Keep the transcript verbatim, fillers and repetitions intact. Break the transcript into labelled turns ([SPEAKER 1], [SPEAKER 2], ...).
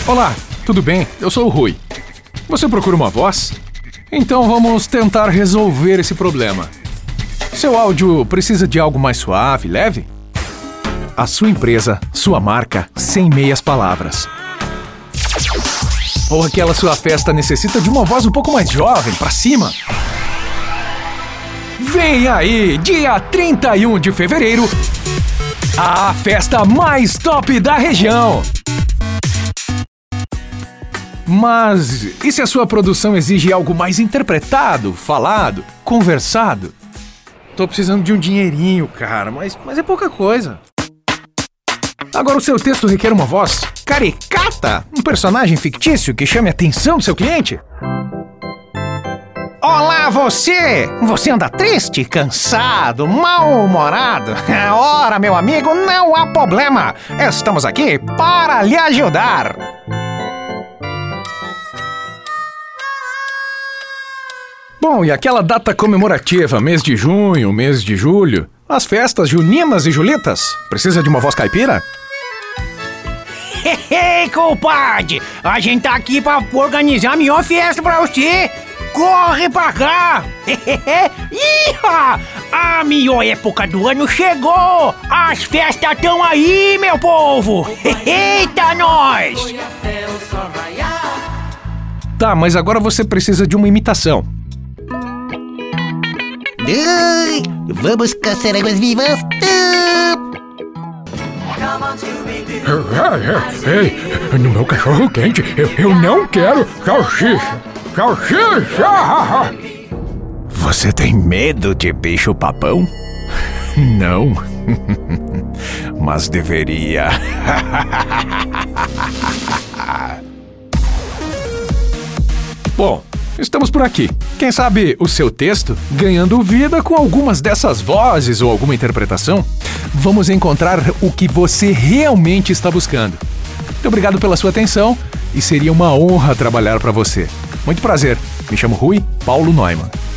[SPEAKER 1] Olá, tudo bem? Eu sou o Rui. Você procura uma voz? Então vamos tentar resolver esse problema. Seu áudio precisa de algo mais suave, leve? A sua empresa, sua marca, sem meias palavras. Ou aquela sua festa necessita de uma voz um pouco mais jovem, pra cima? Vem aí, dia trinta e um de fevereiro, a festa mais top da região. Mas e se a sua produção exige algo mais interpretado, falado, conversado? Tô precisando de um dinheirinho, cara, mas, mas é pouca coisa. Agora o seu texto requer uma voz caricata? Um personagem fictício que chame a atenção do seu cliente? Olá, você! Você anda triste, cansado, mal-humorado? Ora, meu amigo, não há problema! Estamos aqui para lhe ajudar! Bom, e aquela data comemorativa, mês de junho, mês de julho, as festas juninas e julitas, precisa de uma voz caipira?
[SPEAKER 2] Ei, compadre, a gente tá aqui pra organizar a melhor festa pra você. Corre pra cá! Iha! A melhor época do ano chegou! As festas estão aí, meu povo! Eita, nós!
[SPEAKER 1] Tá, mas agora você precisa de uma imitação.
[SPEAKER 3] Ai, vamos caçar águas vivas.
[SPEAKER 4] Ei, no meu cachorro quente, eu, eu não quero salsicha. Salsicha!
[SPEAKER 1] Você tem medo de bicho-papão? Não. Mas deveria. Bom, estamos por aqui. Quem sabe o seu texto ganhando vida com algumas dessas vozes ou alguma interpretação? Vamos encontrar o que você realmente está buscando. Muito obrigado pela sua atenção e seria uma honra trabalhar para você. Muito prazer. Me chamo Rui Paulo Neumann.